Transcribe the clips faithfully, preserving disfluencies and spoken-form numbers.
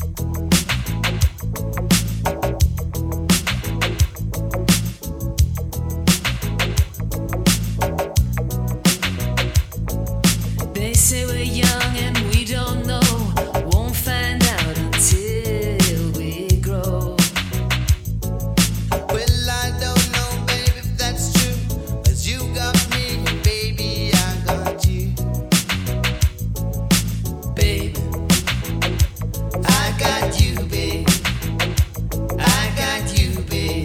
They say we're young and we don't know, won't find out until we grow. Well, I don't know, baby, if that's true. 'Cause you got me, baby, I got you. Babe, I got you, babe. I got you, babe.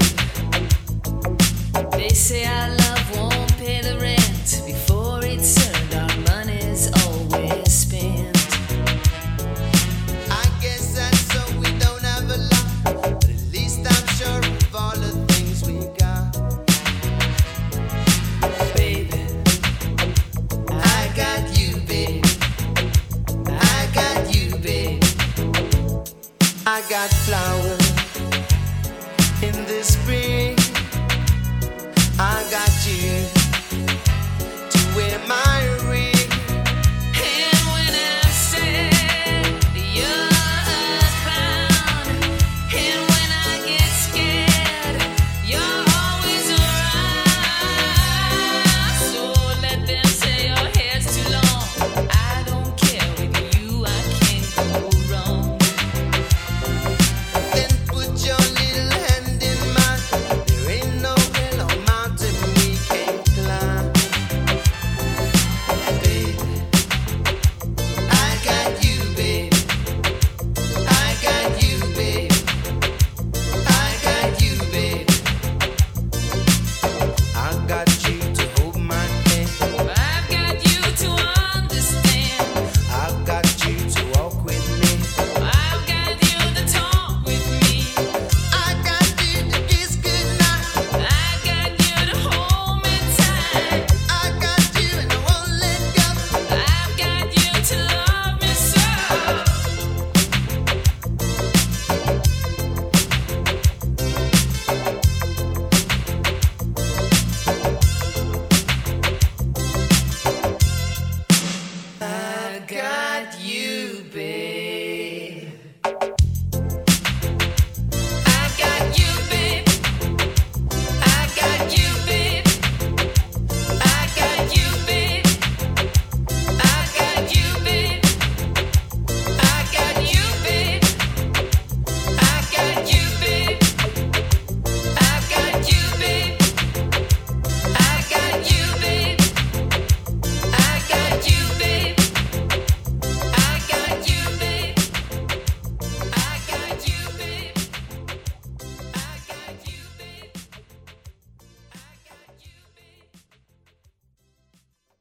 they say our love won't pay the rent before it's earned. Our money's always spent. I guess that's so we don't have a lot. But at least I'm sure of all the things we got. Baby, I got you, babe. I got you, babe. I got flowers